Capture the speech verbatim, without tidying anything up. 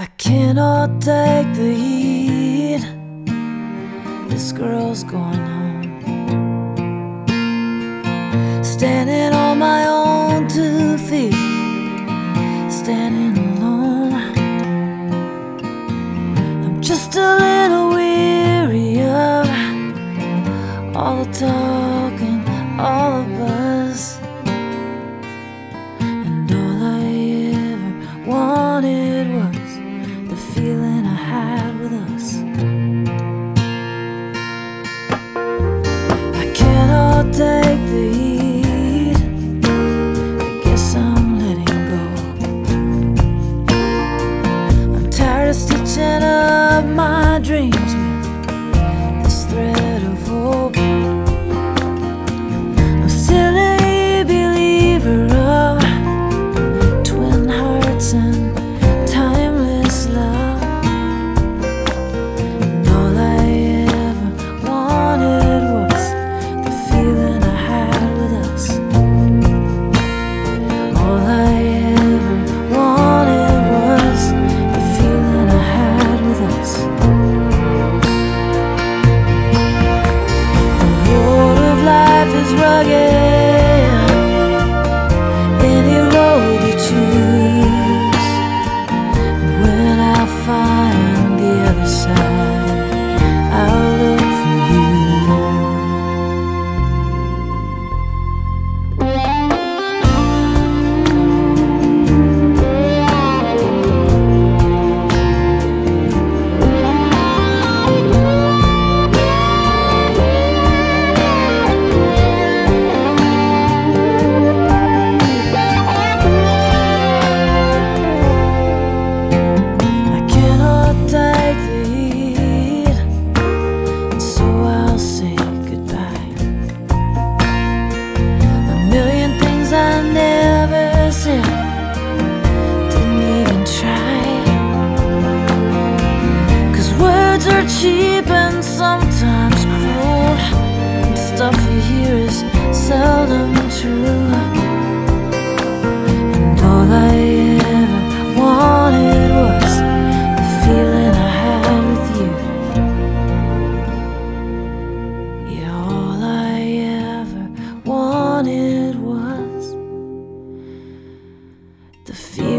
I cannot take the heat. This girl's going home. Standing on my own two feet, standing alone. I'm just a little weary of all the talking, all the buzz. And all I ever wanted was the feeling I had with us. I cannot take the heat. I guess I'm letting go. I'm tired of stitching up my dreams with this thread of hope. I'm still a believer of twin hearts and timeless love. And all I ever wanted was the feeling I had with us. All I ever wanted was the feeling I had with us. The road of life is rugged, any road you choose. And when I find the other side, I'll look for you. I cannot take the heat, and so I'll say goodbye. A million things I never said, didn't even try. 'Cause words are cheap and sometimes cruel, and stuff you hear is seldom true. And all I ever wanted was the feeling I had with you. Yeah, all I ever wanted was the feeling